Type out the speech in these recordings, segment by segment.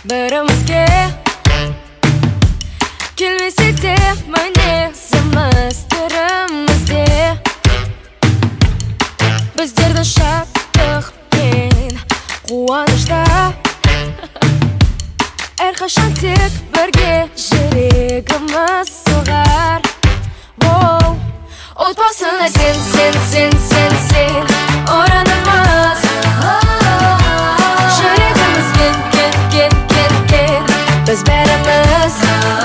бірімізге келмесе де мінезіміз түрімізде біздерді шаттық пен қуанышта әрқашан тек бірге жүрегіміз соғар. Отбасына сен оранымыз, жүрегімізбен кен біз бәріміз.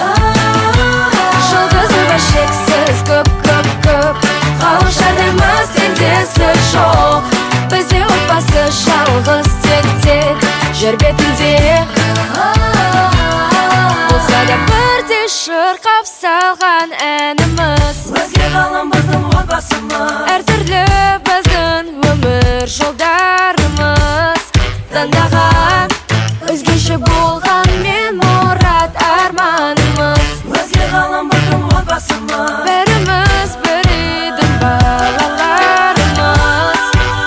Жұлдызы бар шексіз көп ғалым шардаймыз, теңдесі жоқ. Бізде отбасы жалғыз тек жер бетінде болса да бірде шырқап салған әніміз. Өзге ғалам біздің отбасымыз, әртүрлі біздің өмір жолдарымыз. Таңдаған өзгеше болғанмен мұрат арманымыз. өзге ғалам біздің отбасымыз, Біріміз бір үйдің балаларымыз.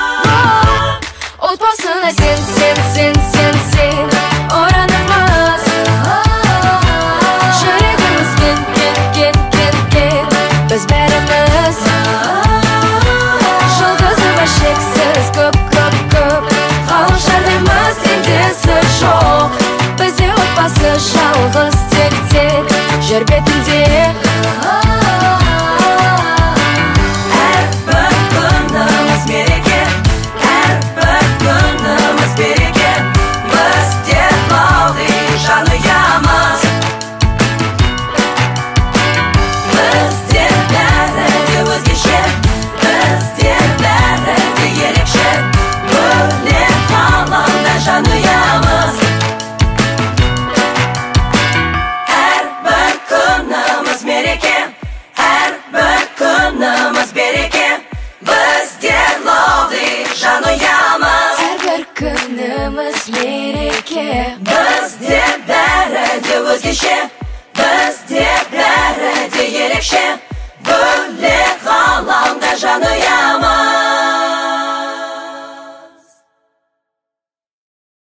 Отбасына сен оранымыз, жүрегімізбен кен біз бәріміз. Жұлдызы бар шексіз көп ғалым шардаймыз, теңдесі жоқ. Бізде отбасы жалғыз тек жер бетінде. әрбір күніміз мереке, әрбір күніміз береке. Бізде ылғи жанұямыз, бізде бәрі де өзгеше, бізде бәрі де ерекше. Бөлек ғаламда жанұямыз, әрбір күніміз мереке, әрбір күніміз береке. Бізде ылғи жанұямыз, Әрбір күніміз мереке, бізде бәрі де өзгеше, бізде бәрі де ерекше. Бөлек ғаламда жанұямыз.